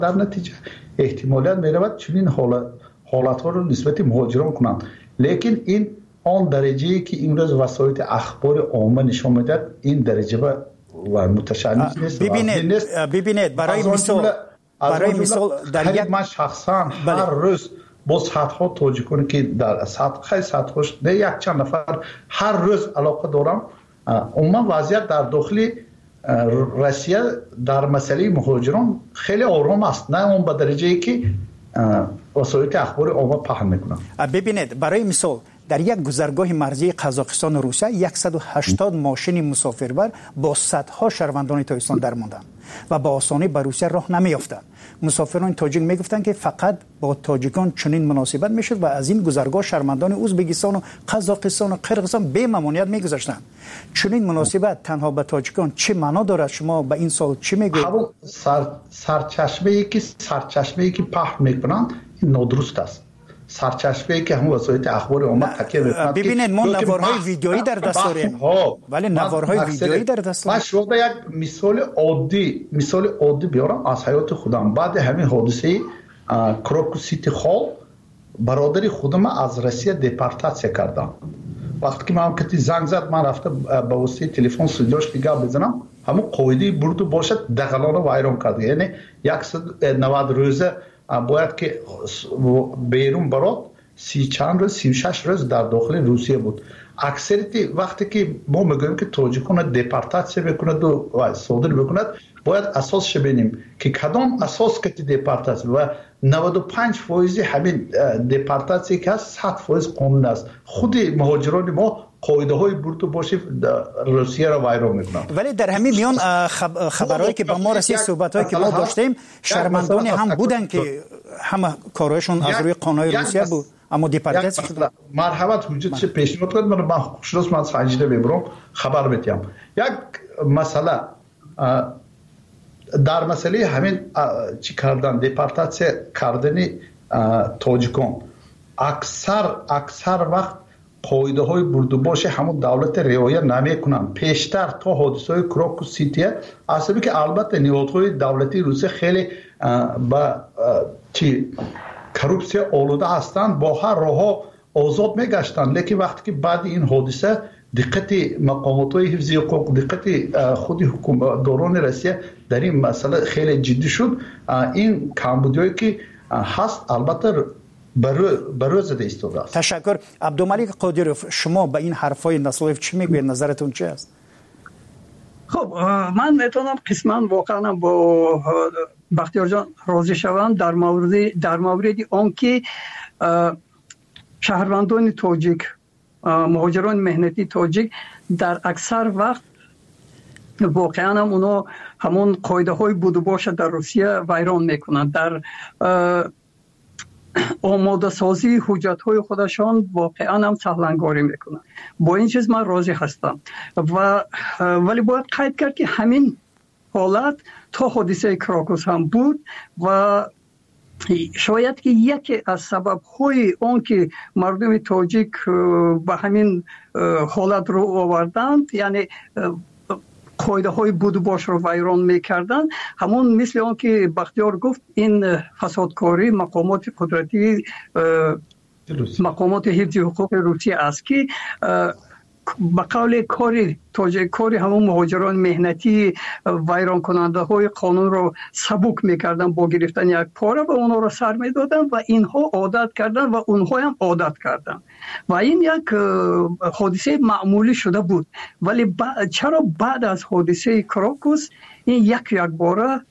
در نتیجه احتمالاً میرود چنین حالت ها رو نسبت مهاجران کنند. لیکن این آن درجه‌ای که امروز وسایل اخبار عامه نشان میدهد این درجه و متشنج نیست. ببینید برای مثال در یک من شخصا هر روز با صدها تاجیکانی که در صدهاش نه یک چند نفر هر روز علاقه دارم. عموما وضعیت در داخل روسیه در مسئله مهاجران خیلی آرام است، نه اون به درجه‌ای که وسایل اخبار عامه پهن میکنن. ببینید برای مثال در یک گذرگاه مرزی قزاقستان و روسیه 180 ماشین مسافربر با صدها شهروندان تاجیکستان درماندند و با آسانی به روسیه راه نمیافتند. مسافران تاجیک میگفتند که فقط با تاجیکان چنین مناسبت میشد و از این گذرگاه شهروندان ازبکستان و قزاقستان و قرقیزستان به ممانعت میگذاشتند. چنین مناسبت تنها به تاجیکان چه معنا دارد؟ شما به این سال چی میگویید؟ سرچشمه‌ای که پهن میکنند این نادرست است. سرچشمه‌ای که همون وسایل اخبار عامه تکیه میکنند. ببینید ما نوارهای ویدیویی در دست داریم، ولی نوارهای ویدیویی در دست داریم. من شما یک مثال عادی بیارم از حیات خودم. بعد همین حادثه کراکوو سیتی هال برادر خودم از روسیه دپورتاسیون کردن. وقتی که من کتی زنگ زد من رفته با واسطه تلفن صداش دیگه بزنم، همون قاعده برد باشد دغلان رو ویران کرد. یعنی 190 روزه باید که بیرون برات 36 روز در داخل روسیه بود. اکثریت وقتی که ما میگوییم که تاجیکان دپورتاسیون میکند و صادر میکند باید اساسش ببینیم که کدام اساس که دپورتاسیون و 95% همین دپورتاسیون که هست 100% قانون است. خود مهاجران ما قاعده های برد باشه روسیه را ویران میکنن. ولی در همین میان خبرهایی که با ما رسید، صحبتایی که ما داشتیم، شهروندانی هم بودن که همه کارهایشون از روی قانون روسیه بود اما دپورتاسیون شدن. مرحمت حجت پیشنهاد کنید من خوشناس من سنجیده ببرم خبر بدم. یک مسئله در مسئله همین چی کردن دپورتاسیون کردن تاجیکان اکثر وقت قاعده های برد و باش همون دولت رعایت نمیکنن. پیشتر تا حادثه های کراکوو سیتی اصلا که البته نهادهای دولتی روسیه خیلی با کروپسیا آلوده هستند، با هر راه آزاد میگشتن. لیکن وقتی که بعد این حادثه دقت مقامات های حفظی حقوق، دقت خود حکومتداران روسیه در این مسئله خیلی جدی شد. این کمبودیایی که هست البته برای زده ایستاده است. تشکر. عبدالملک قادروف، شما به این حرفای نسلوف چی میگوید؟ نظرتون چی است؟ خب من میتونم قسما واقعا با بختیار جان راضی شوم در مورد آن که شهروندان تاجیک، مهاجران مهنتی تاجیک در اکثر وقت واقعا هم اونا همون قاعده های بود و باشه در روسیه ویران میکنند. در آماده سازی حجت های خودشان واقعا هم سهلنگاری میکنن. با این چیز من راضی هستم ولی باید قید کرد که همین حالت تا حادثه کراکوو هم بود و شاید که یکی از سبب های اون که مردم تاجیک به همین حالت رو آوردند، یعنی قاعده های بود و باش رو ویران میکردن، همون مثل اون که بختیار گفت این فسادکاری مقامات قدرتی مقامات حفظ حقوق روسیه است که به قول کاری همون مهاجران مهنتی ویران کننده های قانون رو سبک میکردن با گرفتن یک پاره و اونها رو سر میدادن و اینها عادت کردن و اونها هم عادت کردن و این یک حادثه معمولی شده بود. ولی چرا بعد از حادثه کراکوو این یک باره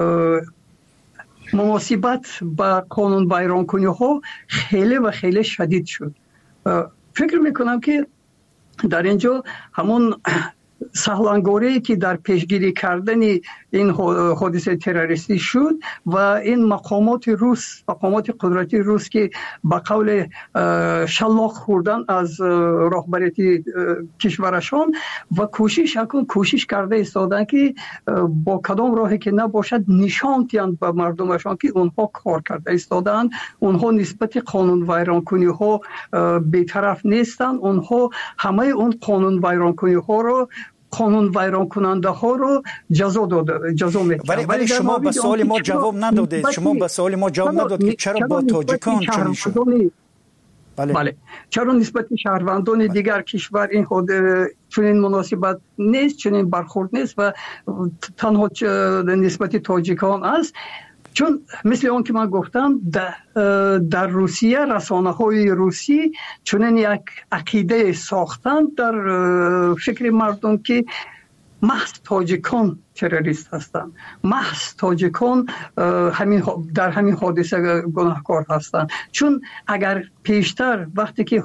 مناسبت با قانون ویران کنی ها خیلی شدید شد؟ فکر میکنم که در اینجا همون سهلنگاری که در پیشگیری کردن این حادثه تروریستی شد و این مقامات قدرتی روس که با قول شلاق خوردن از رهبری کشورشان و کوشش کرده ایستادن که با کدام راهی که نباشد نشان دهند به مردمشان که اونها کار کرده ایستادن، اونها نسبت قانون ویران کنی ها بی‌طرف نیستن، اونها همه اون قانون ویران کنی ها رو قانون ویران کننده ها رو جزا میکنند. ولی شما به سوال ما جواب ندادید. شما به سوال ما جواب نداد که چرا با تاجیکان چنین شد. بله. چرا نسبت شهروندان دیگر کشور این خود چنین مناسبت نیست، چنین برخورد نیست و تنها نسبت تاجیکان است؟ چون مثل اون که من گفتم در روسیه رسانه های روسی چنین یک عقیده ساختن در فکر مردم که محض تاجیکان تروریست هستند، محض تاجیکان در همین حادثه گناهکار هستند. چون اگر پیشتر وقتی که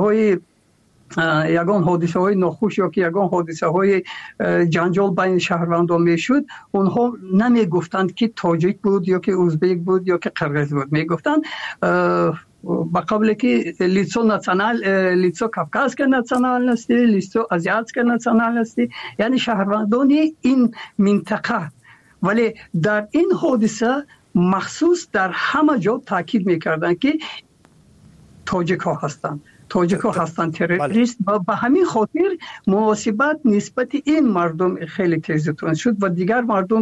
یگان حادثه های ناخوش یا که یگان حادثه های جنجال بین شهروندان میشد، اونها نمی گفتند که تاجیک بود یا که ازبک بود یا که قرغیز بود، می گفتند با قبل که لیتسو کافکاسکا ناسیونالنستی، لیتسو آزیاتسکا ناسیونالنستی، یعنی شهروندان این منطقه. ولی در این حادثه مخصوص در همه جا تاکید میکردن که تاجیک ها هستند تروریست و به همین خاطر مناسبت نسبت این مردم خیلی تیزتون شد و دیگر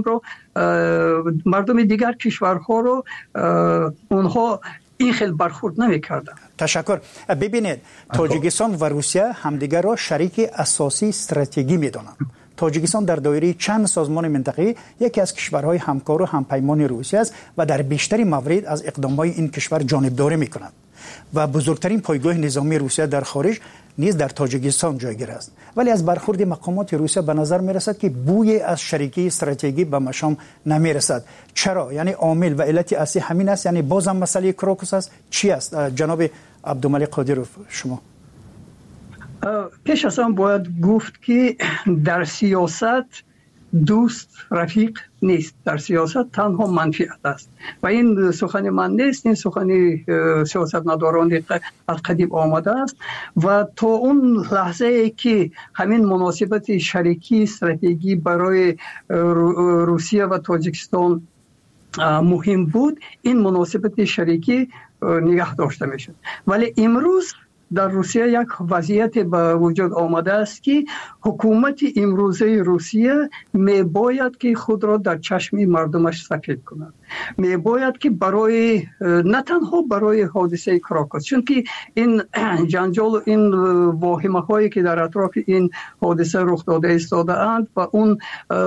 مردم دیگر کشورها رو اونها این خیلی برخورد نمی‌کردن. تشکر. ببینید تاجیکستان و روسیه همدیگر را شریک اساسی استراتژیکی می‌دانند. تاجیکستان در دایره چند سازمان منطقه‌ای یکی از کشورهای همکار و همپیمان روسیه است و در بیشتر موارد از اقدامات این کشور جانبداری می‌کند و بزرگترین پایگاه نظامی روسیه در خارج نیز در تاجیکستان جایگیر است. ولی از برخورد مقامات روسیه به نظر می‌رسد که بوی از شریکی استراتژیکی به مشام نمی‌رسد. چرا؟ یعنی عامل و علت اصلی همین است؟ یعنی بازم مسئله کروکوس است؟ چی است؟ جناب عبدالملک قادروف، شما پیش از آن باید گفت که در سیاست دوست رفیق نیست، در سیاست تنها منفعت است و این سخن من نیست، این سخن سیاستمداران از قدیم آمده است و تا اون لحظه ای که همین مناسبت شریکی استراتژیکی برای روسیه و تاجیکستان مهم بود، این مناسبت شریکی نگه داشته میشد. ولی امروز در روسیه یک وضعیت به وجود آمده است که حکومت امروزه روسیه میباید که خود را در چشم مردمش سفید کند، میباید که نه تنها برای حادثه کراکوس، چون که این جنجال و این واهمه هایی که در اطراف این حادثه رخ داده ایستاده اند و اون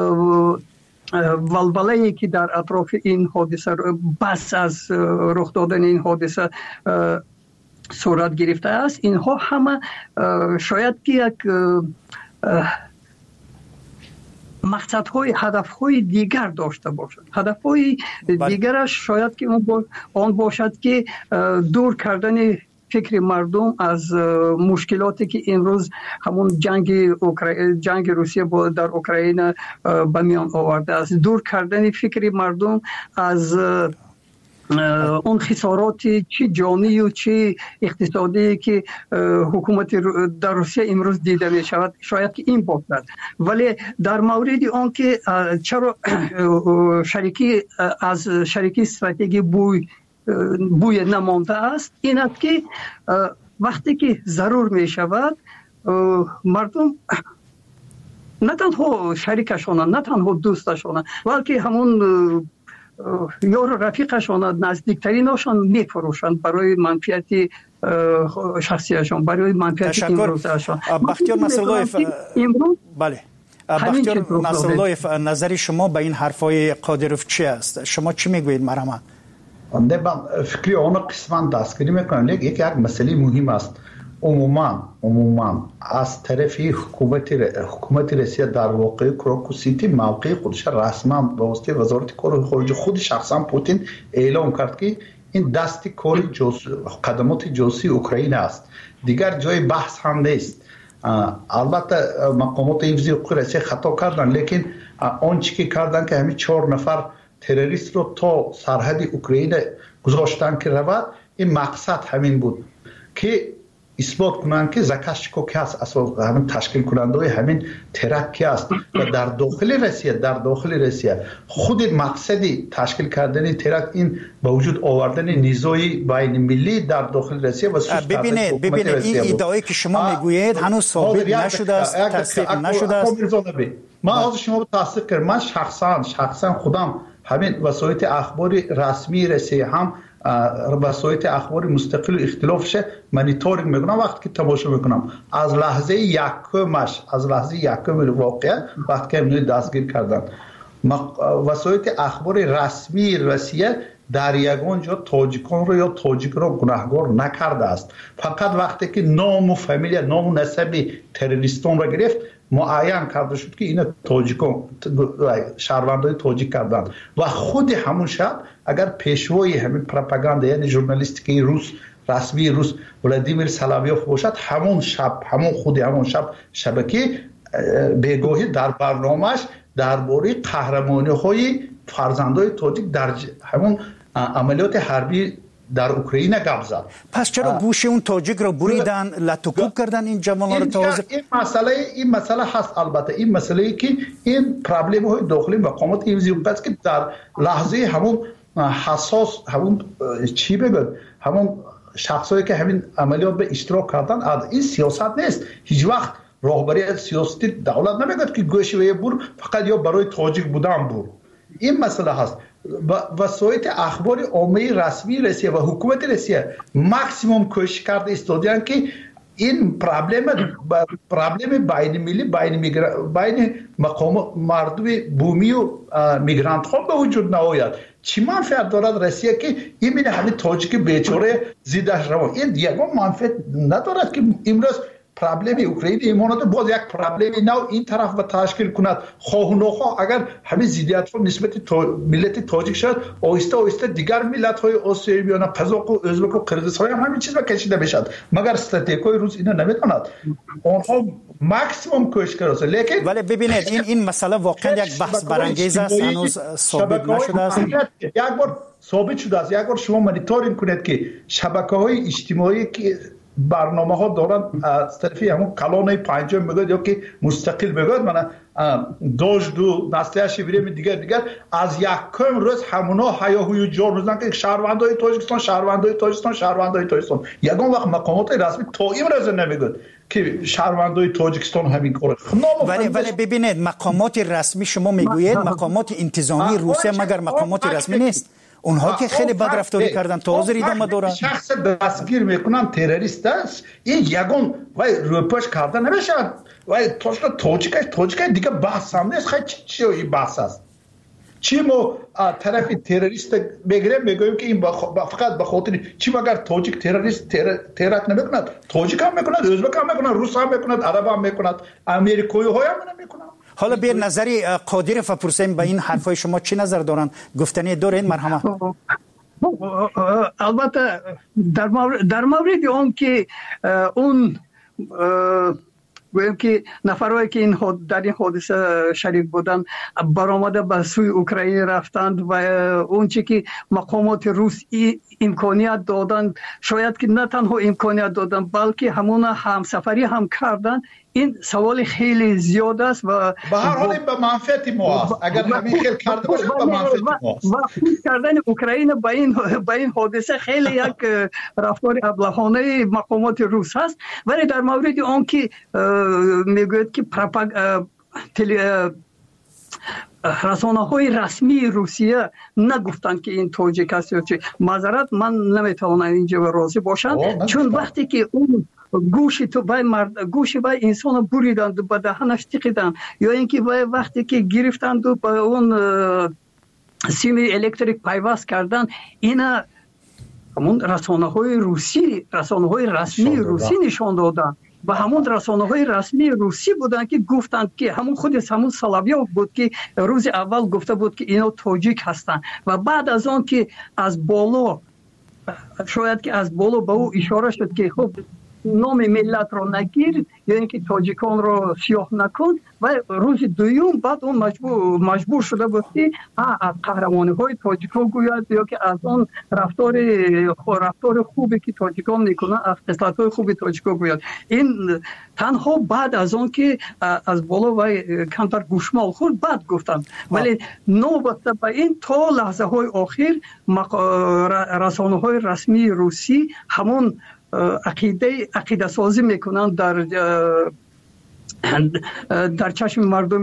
ولوله‌ای که در اطراف این حادثه بس از رخ دادن این حادثه صورت گرفته است، اینها همه شاید که یک مقصدهای هدفهای دیگر داشته باشد. هدفهای دیگرش شاید که آن باشد که دور کردن فکر مردم از مشکلاتی که امروز همون جنگ روسیه در اوکراین به میان آورده است، دور کردن فکر مردم از اون خسارات چه جانی و چه اقتصادی که حکومت در روسیه امروز دیده می شود، شاید که این باشد. ولی در مورد آن که چرا از شریکی استراتژی بوی نمانده است، این است که وقتی که ضرور می شود مردم نه تنها شریکشان، نه تنها دوستشان، بلکه همون یار رفیقشان، نزدیکترینشان میفروشند برای منفعت شخصیشان، برای منفعت امروزشان. بختیار نصراللهیف، بله، بختیار نصراللهیف، نظر شما به این حرفای قادروف چی است؟ شما چی میگویید مرحمت؟ من فکری آن قسمت دستگیری میکنم، لیکن یک مسئله مهم است. عموما از طرف حکومت روسیه در واقع کراکوس سیتی موقع خودش رسما به واسطه وزارت کار خارجه خود شخصا پوتین اعلام کرد که این دست کار قدمات جاسوسی اوکراین است، دیگر جای بحث هم نیست. البته مقامات حفظی حقوق روسیه خطا کردن، لیکن آنچه که کردن که همین 4 نفر تروریست رو تا سرحد اوکراین گذاشتن که رود، این مقصد همین بود که اثبات کنند که زاکاشچیکو که هست همین تشکیل کننده همین ترک است و در داخل روسیه خود مقصدی تشکیل کردن ترک این با وجود آوردن نیزوی بین ملی در داخل روسیه و ببینید این ادعایی که شما میگویید هنوز ثابت نشده است، تصدیق نشده است. من از شما تصدیق کردم. من شخصا خودم همین وسایل اخباری رسمی روسیه هم وسایل اخباری مستقل و اختلافش مانیتورینگ میکنم. وقتی که تماشا میکنم از لحظه یکم واقعه وقتی که اینو دستگیر کردن وسایل اخباری رسمی روسیه در یگان جا تاجیکان رو یا تاجیک رو گناهکار نکرده است. فقط وقتی که نام و فامیل نام و نسب تروریستان را گرفت معین کرده شد که اینا تاجیکان شهروندای تاجیک کردند و خود همون شب اگر پیشوای همین پروپاگاندا یعنی ژورنالیستیک روس رسمی روس ولادیمیر سلاویوف باشد همون شب شبکه بیگاهی در برنامه‌اش درباره قهرمانی‌های فرزندای تاجیک در همون عملیات حربی در اوکراین گپ زد. پس چرا گوش اون تاجیک رو بریدن لطوکوب کردن این جوانان رو تازه؟ این مسئله هست. البته این مسئله ای که این پرابلم های داخلی مقامات این است که در لحظه همون حساس همون چی بگم همون شخصایی که همین عملیات به اشتراک کردن این سیاست نیست. هیچ وقت راهبری سیاسی دولت نمیگه که گوش و بور فقط یا برای تاجیک بودن بور. این مسئله هست. وسایل اخبار عامه رسمی روسیه و حکومت روسیه ماکسیموم کوشش کرده استودیان که این پرابلم بین ملی بین مقام مردم بومی و میگرانت ها به وجود نآید. چی منفعت دارد روسیه که این همین تاجیک بیچاره زیدش روان این یگان منفعت ندارد که امروز پرابلم اوکراین ایمانات باز یک پرابلم نو این طرف و تشکیل کند. خواه و نخواه اگر همه زیدیت ها نسبت ملت تاجیک شد آهسته دیگر ملت های آسیایی بیان قزاق و ازبک و قرقیزستان هم همین چیز را کشیده بشد مگر استراتژی روس اینا نمیتواند. آنها ماکسیمم کوشش کرده. لیکن ولی ببینید این مسئله واقعا یک بحث برانگیز است، هنوز ثابت نشده است. یک بار ثابت شده است. یک بار شما مانیتورینگ کنید که شبکه‌های اجتماعی که برنامه ها دارن از طرفی همون کلان پنجم میگوید یا که مستقل میگوید من دوش دو نسله شبیریم دیگر از یکم روز همونا هیاهوی جار روزن که شهروندای تاجیکستان یگان وقت مقامات رسمی تا این روز نمیگوید که شهروندای تاجیکستان همین کاره. ولی ببینید مقامات رسمی شما میگویید مقامات انتظامی روسیه مگر مقامات رسمی نیست؟ اونها که خیلی بد رفتاری کردن تا حاضر ادامه دارن. شخص دستگیر میکنن تروریست است این یگان وای روپاش کردن نمیشد وای تاجیک دیگه بحث هم نیست. خیلی چی این بحث است؟ چی ما طرف تروریست بگیریم میگویم که این فقط به خاطر چی مگر تاجیک تروریست ترک نمیکند؟ تاجیک هم میکند، ازبک هم میکند، روس هم میکند، عرب هم میکند، امریکایی های هم نمیکند. حالا بیر نظری قادر فپرسیم به این حرفای شما چی نظر دارن؟ گفتنی دارین مرحمت؟ البته در مورد اون که اون گویم که نفرهایی که در این حادثه شریک بودن برآمده به سوی اوکراین رفتند و اون چی که مقامات روس امکانیت دادن شاید که نه تنها امکانیت دادن بلکه همون همسفری هم کردن. این سوال خیلی زیاد است و به هر حال به منفعت ما است. اگر همین خیلی کرده باشه به منفعت ما است. و کردن اوکراین با این حادثه خیلی یک رفتار ابلهانه مقامات روس هست. ولی در مورد آن که میگوید که رسانه‌های رسمی روسیه نگفتند که این تاجیک است یا چه، معذرت من نمیتوانم اینجا راضی باشم چون وقتی که اون گوشی بای انسان بریدند به دهنش تکیدند یا اینکه وقتی که گرفتند و به اون سیم الکتریک پیوست کردن اینا همون رسانه‌های رسمی روسی نشان دادن و همون رسانه‌های رسمی روسی بودن که گفتند که همون سلاویوف بود که روز اول گفته بود که اینا تاجیک هستند و بعد از آن که از بالا شاید که از بالا به او اشاره شد که خب نام ملت رو نگیر یا اینکه تاجیکان رو سیاه نکن و روز دوم بعد اون مجبور شده بود که از قهرمانی های تاجیکان گوید یا که از اون رفتار خوبی که تاجیکان میکنن از خصلت های خوبی تاجیکان گوید. این تنها بعد از اون که از بالا و کمتر گوشمال خورد بعد گفتن، ولی نوبت به این تا لحظه های آخر رسانه های رسمی روسی همون عقیده سازی میکنن در چشم مردم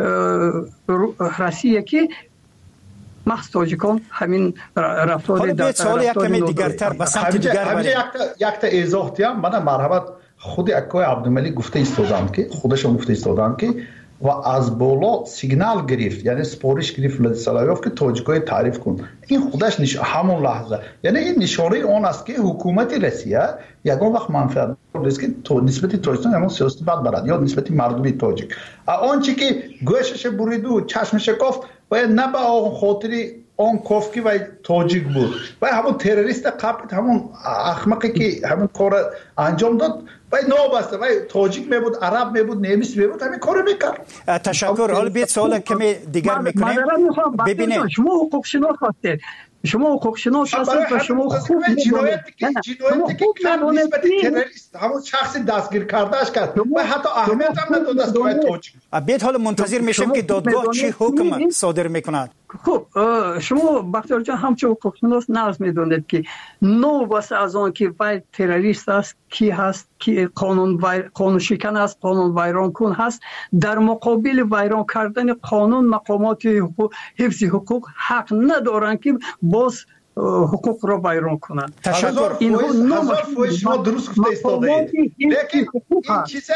روسیه که محض تاجیکان همین رفتار در سوال یک کمی دیگرتر به سمت دیگر همینجا یک تا ایزاح دیم. من مرحبت خود اکای عبدالملک گفته ایستادند که خودشون گفته ایستادند که و از بالا سیگنال گرفت، یعنی سپارش گرفت ولادیسلاویف که تاجیکای تعریف کن. این خودش همون لحظه، یعنی این نشانه اون است که حکومت روسیه یگان وقت منفعت است که نسبت تاجیکستان همون سیاست بد برد یا نسبت مردم تاجیک آنچه که گوشش برید و چشمش کافت باید نه به خاطر آن کافکی و تاجیک بود و همون تروریست قبل همون احمقی که همون کار انجام داد و نابسته و تاجیک می بود، عرب می بود، نیمیس می بود، همین کارو میکرد. تشکر. حالا بیت سوال کمی دیگر میکنیم. ببینید شما حقوق شناس هستید، شما حقوق شناس هستید و شما خوب جنایتی که نسبت تروریست همون شخصی دستگیر کردهش کرد و حتی اهمیت هم نداد است که تاجیک. بیت حالا منتظر میشیم که دادگاه چی حکم صادر میکند. خب شما بختیار جان همچون حقوق شناس نرز میدونید که نوبت از آن که وای تروریست است کی هست که قانون شکن است، قانون ویران کن هست، در مقابل ویران کردن قانون مقامات حفظ حقوق حق ندارند که باز حقوق را ویران کنند. تشکر. هزار فوش شما درست گفته ایستاده، لیکن این چیزه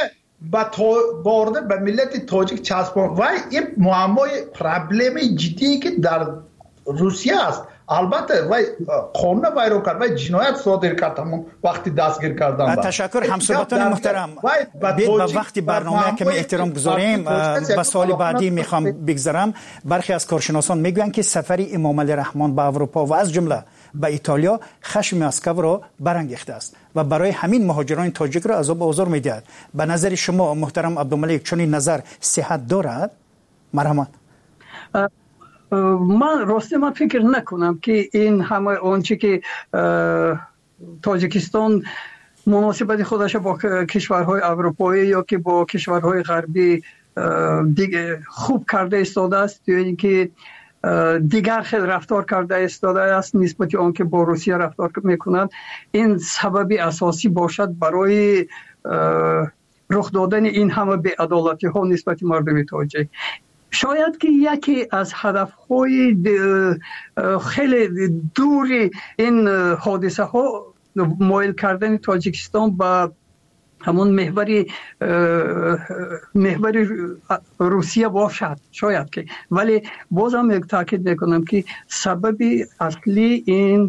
بارده به ملت تاجیک چسبان و این معمای پرابلم جدی که در روسیه است. البته وای قانون ویران کرد و جنایت صادر کرد همون وقتی دستگیر کردن. تشکر همصحبتان محترم. به وقتی برنامه کمی احترام گذاریم. به سوال بعدی میخوام بگذرم. برخی از کارشناسان میگویند که سفر امام علی رحمان به اروپا و از جمله به ایتالیا خشم مسکو را برانگیخته است و برای همین مهاجران تاجیک را عذاب و آزار میدهد. به نظر شما محترم عبدالملک چنین نظر صحت دارد؟ مرحمت. من فکر نکنم که این همه آنچه که تاجیکستان مناسبت خودش با کشورهای اروپایی یا که با کشورهای غربی دیگه خوب کرده ایستاده است یا اینکه دیگر خیلی رفتار کرده ایستاده است نسبت آن که با روسیه رفتار میکنند، این سببی اساسی باشد برای رخ دادن این همه بی‌عدالتی ها نسبت مردم تاجیک. شاید که یکی از هدفهای خیلی دوری این حادثه ها مایل کردن تاجیکستان به همون محور روسیه باشد، شاید که، ولی بازم تاکید میکنم که سبب اصلی این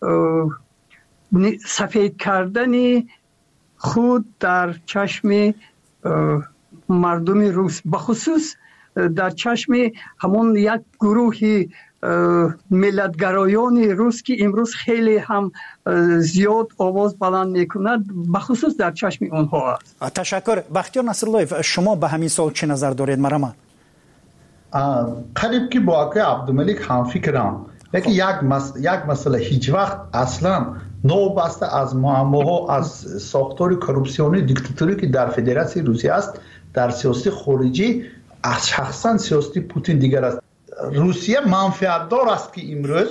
سفید کردن خود در چشم مردم روس، بخصوص در چشم همون یک گروه ملتگرایان روس که امروز خیلی هم زیاد آواز بلند میکند، بخصوص در چشم اونها است. تشکر. بختیار نصرالله، شما به همین سوال چه نظر دارید؟ مرحمت. قریب که با آقای عبدالملک هم فکرم، لیکن یک مسئله هیچ وقت اصلا نوبسته از معماها از ساختار کروپسیونی دیکتاتوری که در فدراسیون روسیه است در سیاست خارجی از شخصا سیاست پوتین دیگر است. روسیه منفعت دار است که امروز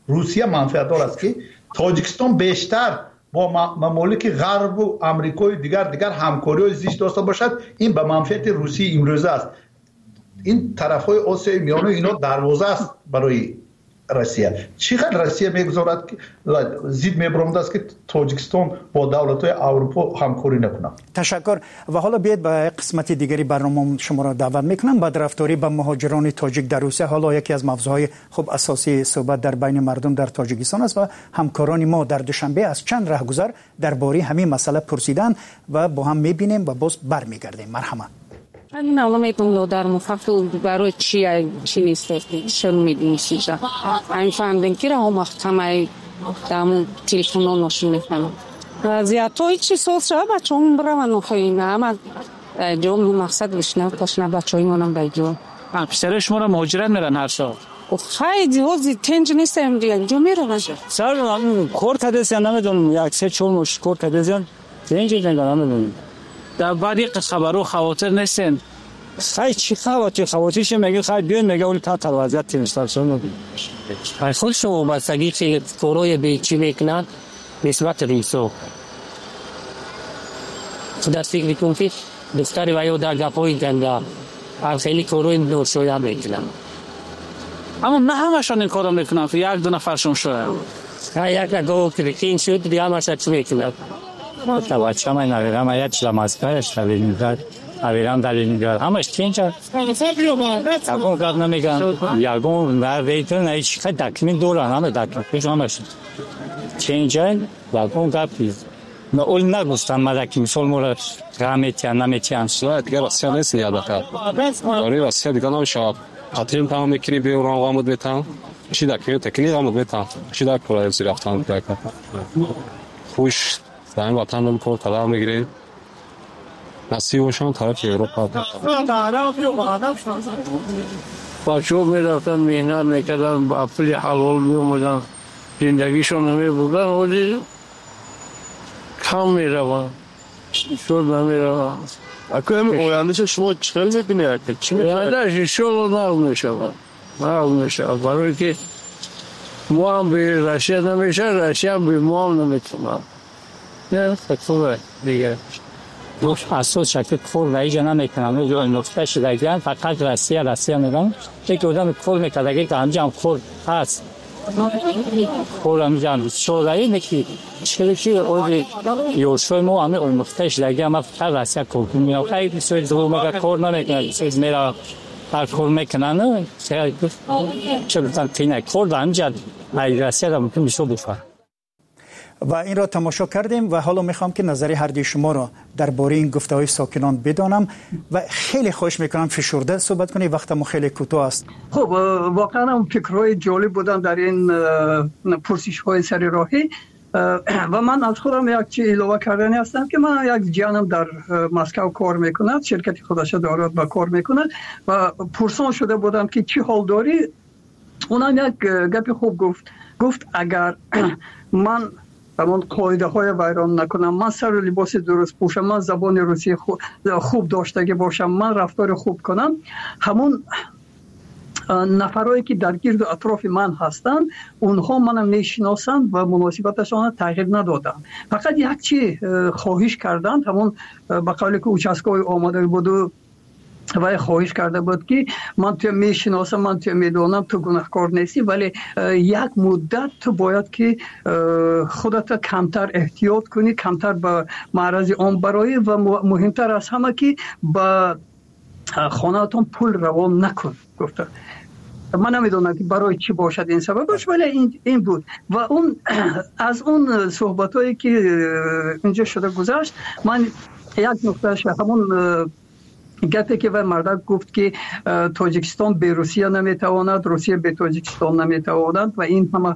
تاجیکستان بیشتر با ممالک غرب و امریکای دیگر همکاری زیست داشته باشد. این به منفعت روسیه امروز است. این طرفهای آسیای میانه اینا دروازه است برای روسیه. چقدر روسیه میگذارد که زید میبرمد است که تاجیکستان با دولت‌های اروپا همکاری نکنه. تشکر. و حالا بیاید به قسمت دیگری برنامه شما را دعوت میکنم. بدرفتاری به مهاجران تاجیک در روسیه حالا یکی از موضوعهای خوب اساسی صحبت در بین مردم در تاجیکستان است و همکاران ما در دوشنبه از چند راهگذر درباره همین مسئله پرسیدن و با هم میبینیم و باز برمیگردیم. مرحمت. من نمی‌دونم در مفصل برای چی نیست چه می‌دونید این فهمیدن که راه محکمه دامون تلفن نشون می‌کنم وضعیت‌های چی سوز شد بچه‌مون برون نخواهیم اما جو مقصد بشنه تاشنه بچه‌های منم بگیرم پسر شما را مهاجرت میرن هر سال خیلی وضعی تنج نیستم دیگه جو میرن سر کور کدیس یا نمیدونم یک سه چهار مش کور کدیس یا تنج نمیدونم در بعد یک خبرو خواطر نیستن خیلی چی خواطرش میگه خیلی بیان میگه اون تا وضعیت تیمستان میگه خود شما بستگی که کوروی به چی میکنن نسبت ریسو در فکر کن که دختری وایو در گپوی گنده خیلی کوروی نورسویا میکنن اما نه همشان این کارو میکنن که یک دو نفرشون شده یک نگاه کلیکین شد دیگه همش چی میکنن تا بچه من نویرم یک لماسکارش نویرم اویران در اینجا همش چینجا اون کار نمیگن یارگون و ویتون هیچ خیلی دکمین دوران همه دکمین همش چینجا و اون کار پیز نه اول نگوستم مدکی مثل مورد غمیتیان نمیتیان سواد دیگه راستی نیست یاد کرد داری راستی دیگه نمیشه خاطرم تمام میکنی به اون قامت بیتام چی دکمین تکنی قامت بیتام چی دک پرای زیر افتان کرد خوش زمین وطن رو کار طلا میگیرید نصیبشان طرف اروپا بچه‌ها میرفتن مهنت میکردن با پول حلال میومدن زندگیشون نمیبردن ولی کم میرون شد نمیرون اکنون آیندهش شما چقدر میبینید؟ آیندهش شد نرم میشه برای که ما هم به رشید نمیشه رشید هم به ما هم نمیتونم نه خطوره دیگه دوست اساس شکل کور رای جنا میکنم جو نقطه شدگان فقط راسیه میگم یک آدم کور میکنه که انجام کور هست کور انجام شورای نکی چه اولی یوشوی مو همه اون نقطه شدگان ما فقط راسیه کور میگم خیلی سوی دو مگه کور نمیکنه چیز میرا هر کور میکنن چه بتن تینه کور انجام ای راسیه هم میتونه شو بفر و این را تماشا کردیم و حالا میخوام که نظر هر دوی شما را درباره این گفته‌های ساکنان بدانم و خیلی خواهش میکنم فشرده صحبت کنید وقتمون خیلی کوتاه است. خب واقعا هم فکرهای جالب بودن در این پرسش‌های سر راهی و من از خودم یک چیز اضافه کردنی هستم که من یک جانم در مسکو کار میکند شرکت خودش دارد و کار میکند و پرسان شده بودم که چی حال داری اونم یک گپ خوب گفت اگر من همون قاعده های ویران نکنم من سر و لباس درست پوشم من زبان روسی خوب داشته باشم من رفتار خوب کنم همون نفرایی که در گرد و اطراف من هستند اونها منو میشناسند و مناسبتشان تغییر ندادن فقط یک چی خواهش کردند همون به قولی که اوچسکای آماده بود و خواهش کرده بود که من تو میشناسم من تو میدونم تو گناهکار نیستی ولی یک مدت تو باید که خودت کمتر احتیاط کنی کمتر به معرض عام برای و مهمتر از همه که به خانه‌تون پول روان نکن گفته من نمیدونم که برای چی باشد این سببش ولی این بود و اون از اون صحبتایی که اینجا شده گذشت من یک نکتهش همون گپی که و مردک گفت که تاجیکستان به روسیه نمیتواند روسیه به تاجیکستان نمیتواند و این همه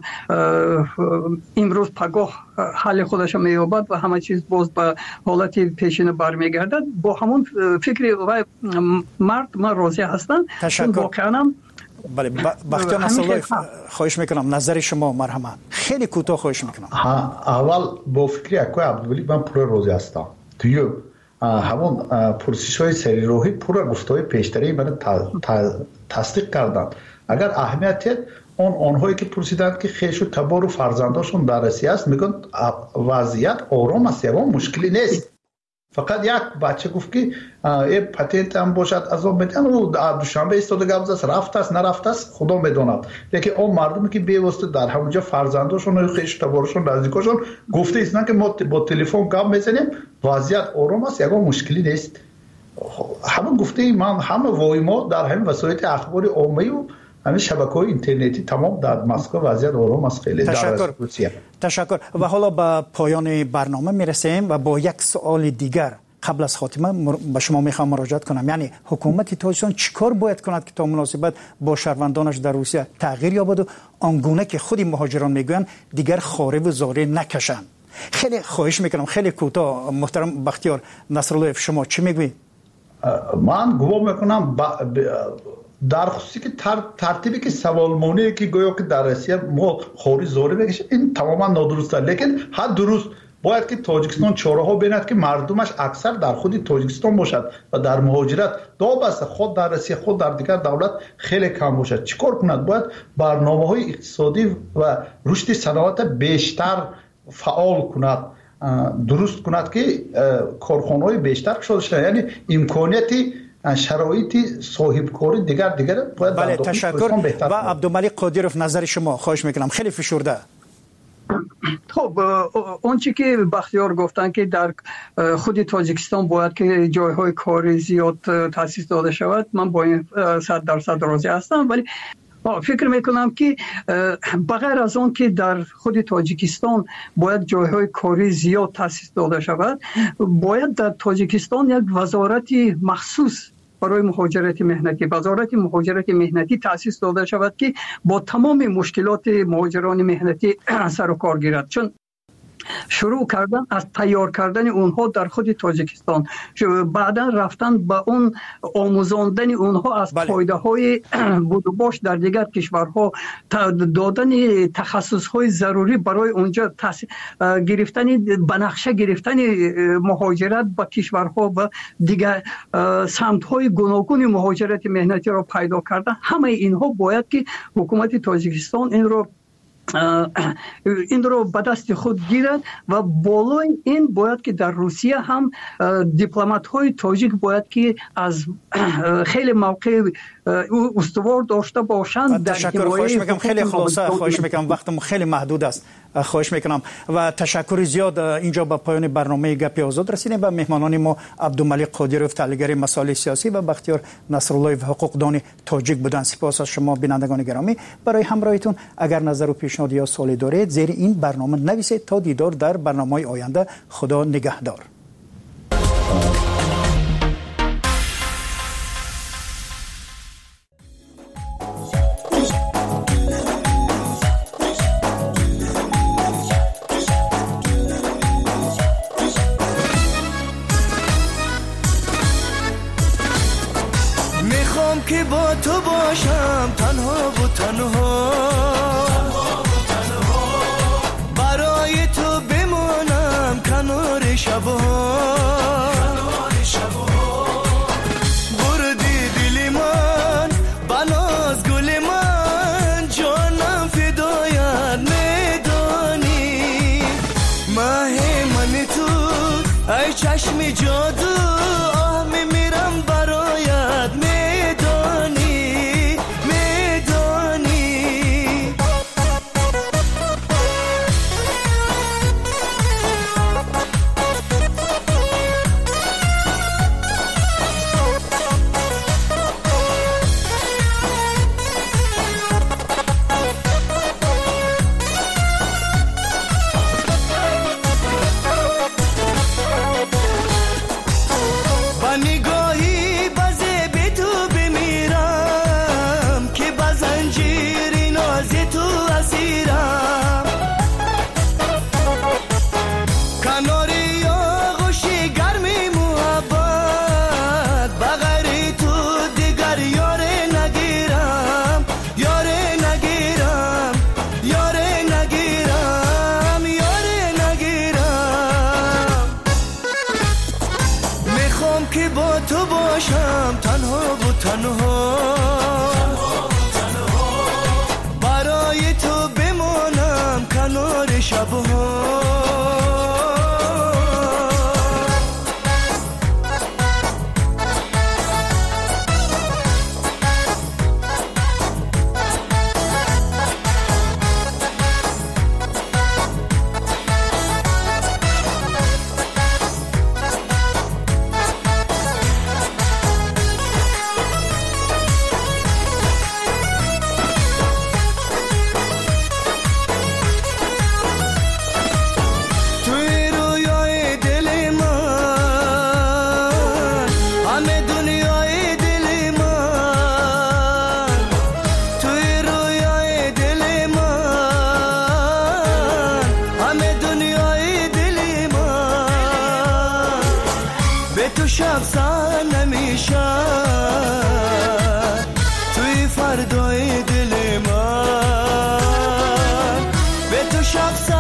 امروز پگاه حل خودش مییابد و همه چیز باز به حالت پیشین برمیگردد با همون فکر و مرد من راضی هستم تشکر بله بختیار نصرالله خواهش میکنم نظر شما مرحمت خیلی کوتاه خواهش میکنم اول با فکر اکوی عبدالولی من پول راضی هستم توی همون پرسش های سری روحی پورا گفته های پیشتری من تصدیق کردن اگر اهمیت آنهایی که پرسیدند که خیش و تبار و فرزنداشون در روسیه است میگن وضعیت آرام است یا مشکلی نیست فقط یک بچه گفت که پتنت هم باشد از اون میدن و دوشنبه ایستاده گفت است رفت است نرفت است خدا میداند لیکن اون مردمی که بیواسطه در همونجا فرزنداشون و خیش تبارشون نزدیکاشون گفته است نه که ما با تلفن گپ میزنیم وضعیت آرام است یا مشکلی نیست همه گفته من همه وای ما در همین وسایل اخبار عامه و همین شبکه‌های اینترنتی تمام در مسکو وضعیت آرام است خیلی تشکر و حالا به پایان برنامه میرسیم و با یک سوال دیگر قبل از خاتمه به شما میخوام مراجعت کنم یعنی حکومت تاجیکستان چیکار باید کند که تا مناسبت با شهروندانش در روسیه تغییر یابد و آنگونه که خودی مهاجران میگویند دیگر خاره و زاره نکشند خیلی خواهش میکنم خیلی کوتاه محترم بختیار نصرالله شما چی میگوید؟ من گمان میکنم در خصوصی که ترتیبی که سوالمونی که گویا که در روسیه ما خوری زوری بکشه این تماما نادرسته، لیکن حد درست باید که تاجیکستان چاره‌ها بیند که مردمش اکثر در خود تاجیکستان باشد و در مهاجرت دابسته خود در روسیه خود در دیگر دولت خیلی کم باشد. چیکار کند؟ باید برنامه‌های اقتصادی و رشد صنعت بیشتر فعال کند، درست کند که کارخانه‌های بیشتر شده، یعنی امکانیتی شرایطی صاحبکاری دیگر باید بله تشکر. و عبدالملک قادیروف نظر شما خواهش میکنم خیلی فشرده. خب اون چی که بختیار گفتن که در خود تاجیکستان باید که جایهای کاری زیاد تأسیس داده شود، من با این 100% راضی هستم، ولی فکر میکنم که بغیر از اون که در خود تاجیکستان باید جایهای کاری زیاد تأسیس داده شود، باید در تاجیکستان یک وزارت مخصوص برای مهاجرت مهنتی، وزارت مهاجرت مهنتی تأسیس داده شود که با تمام مشکلات مهاجران مهنتی سر و کار گیرد، چون شروع کردن از تیار کردن اونها در خود تاجیکستان، بعدا رفتن به اون آموزاندن اونها از پایده های بود و باش در دیگر کشورها، دادن تخصص های ضروری برای اونجا گرفتن بنقشه گرفتن مهاجرت به کشورها و دیگر سمت های گوناگون مهاجرت مهنتی را پیدا کردن. همه اینها باید که حکومت تاجیکستان این رو به دست خود گیرد و بالای این باید که در روسیه هم دیپلمات های تاجیک باید که از خیلی موقع استوار داشته باشند. تشکر. خواهش میکنم خیلی خلاصه، خواهش میکنم وقتم خیلی محدود است، خواهش میکنم و تشکر زیاد. اینجا به پایان برنامه گپی آزاد رسیدیم و مهمانان ما عبدالملک قادیروف تحلیلگر مسائل سیاسی و بختیار نصرالله حقوقدان تاجیک بودند. سپاس از شما بینندگان گرامی برای همراهیتون. اگر نظر و پیشنهاد یا سوالی دارید زیر این برنامه نویسید. تا دیدار در برنامه‌های آینده. خدا نگهدار. میخوام که با تو باشم تنها و تنها، برای تو بمانم کنار شبها، بردی دل من بناز گل من، جانم فدایت میدانی، ماه من تو ای چشم جادو، آه میمیرم برایت میدانی. تنها برای تو بمانم کنار شبها. شب سر نمیشه توی فردای دل من به تو شب